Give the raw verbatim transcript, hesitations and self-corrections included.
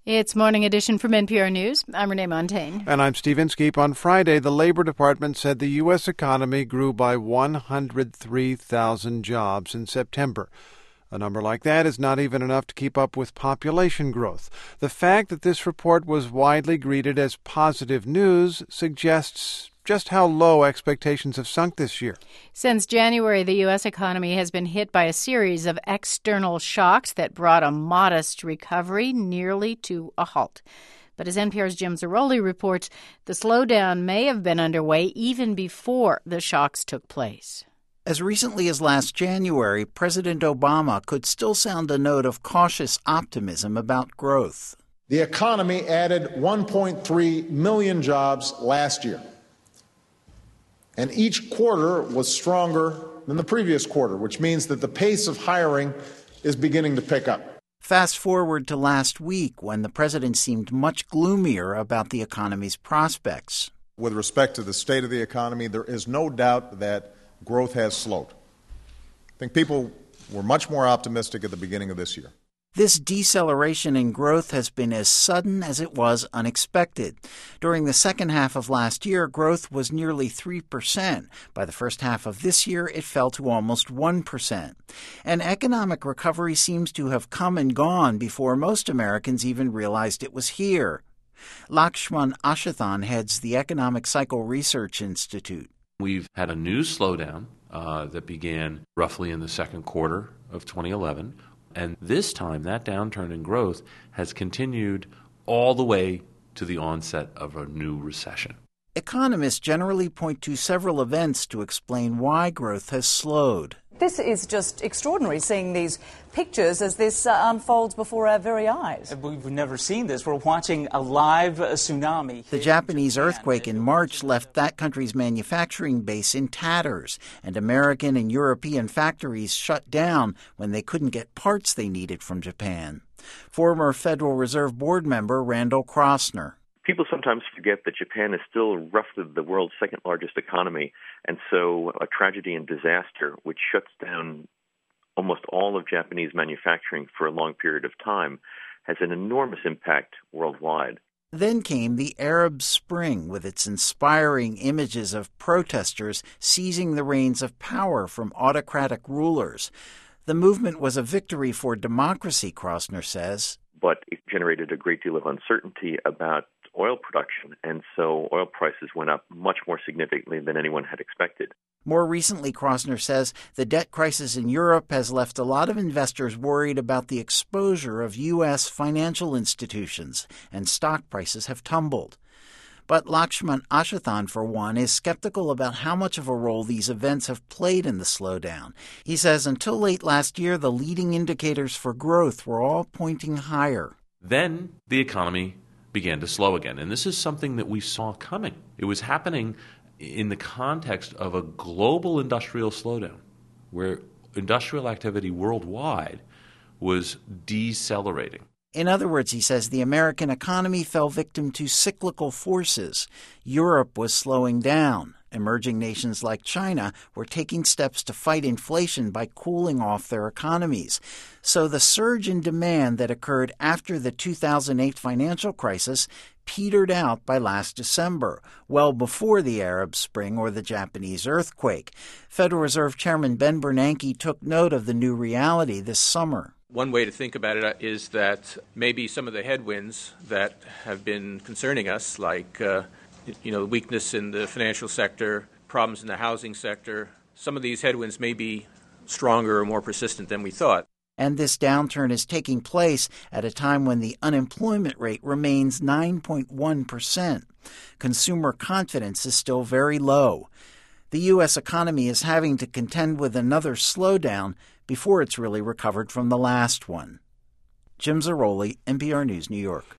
It's Morning Edition from N P R News. I'm Renee Montaigne. And I'm Steve Inskeep. On Friday, the Labor Department said the U S economy grew by one hundred three thousand jobs in September. A number like that is not even enough to keep up with population growth. The fact that this report was widely greeted as positive news suggests just how low expectations have sunk this year. Since January, the U S economy has been hit by a series of external shocks that brought a modest recovery nearly to a halt. But as N P R's Jim Zarroli reports, the slowdown may have been underway even before the shocks took place. As recently as last January, President Obama could still sound a note of cautious optimism about growth. The economy added one point three million jobs last year. And each quarter was stronger than the previous quarter, which means that the pace of hiring is beginning to pick up. Fast forward to last week when the president seemed much gloomier about the economy's prospects. With respect to the state of the economy, there is no doubt that growth has slowed. I think people were much more optimistic at the beginning of this year. This deceleration in growth has been as sudden as it was unexpected. During the second half of last year, growth was nearly three percent. By the first half of this year, it fell to almost one percent. And economic recovery seems to have come and gone before most Americans even realized it was here. Lakshman Ashithan heads the Economic Cycle Research Institute. We've had a new slowdown uh, that began roughly in the second quarter of twenty eleven. And this time, that downturn in growth has continued all the way to the onset of a new recession. Economists generally point to several events to explain why growth has slowed. This is just extraordinary, seeing these pictures as this uh, unfolds before our very eyes. We've never seen this. We're watching a live uh, tsunami. The Japanese earthquake in March left that country's manufacturing base in tatters, and American and European factories shut down when they couldn't get parts they needed from Japan. Former Federal Reserve Board member Randall Krossner. People sometimes forget that Japan is still roughly the world's second largest economy, and so a tragedy and disaster which shuts down almost all of Japanese manufacturing for a long period of time has an enormous impact worldwide. Then came the Arab Spring with its inspiring images of protesters seizing the reins of power from autocratic rulers. The movement was a victory for democracy, Krossner says. But it generated a great deal of uncertainty about oil production, and so oil prices went up much more significantly than anyone had expected. More recently, Krossner says, the debt crisis in Europe has left a lot of investors worried about the exposure of U S financial institutions, and stock prices have tumbled. But Lakshman Ashithan, for one, is skeptical about how much of a role these events have played in the slowdown. He says until late last year, the leading indicators for growth were all pointing higher. Then the economy began to slow again. And this is something that we saw coming. It was happening in the context of a global industrial slowdown, where industrial activity worldwide was decelerating. In other words, he says, the American economy fell victim to cyclical forces. Europe was slowing down. Emerging nations like China were taking steps to fight inflation by cooling off their economies. So the surge in demand that occurred after the two thousand eight financial crisis petered out by last December, well before the Arab Spring or the Japanese earthquake. Federal Reserve Chairman Ben Bernanke took note of the new reality this summer. One way to think about it is that maybe some of the headwinds that have been concerning us, like uh, you know, weakness in the financial sector, problems in the housing sector, some of these headwinds may be stronger or more persistent than we thought. And this downturn is taking place at a time when the unemployment rate remains nine point one percent. Consumer confidence is still very low. The U S economy is having to contend with another slowdown before it's really recovered from the last one. Jim Zarroli, N P R News, New York.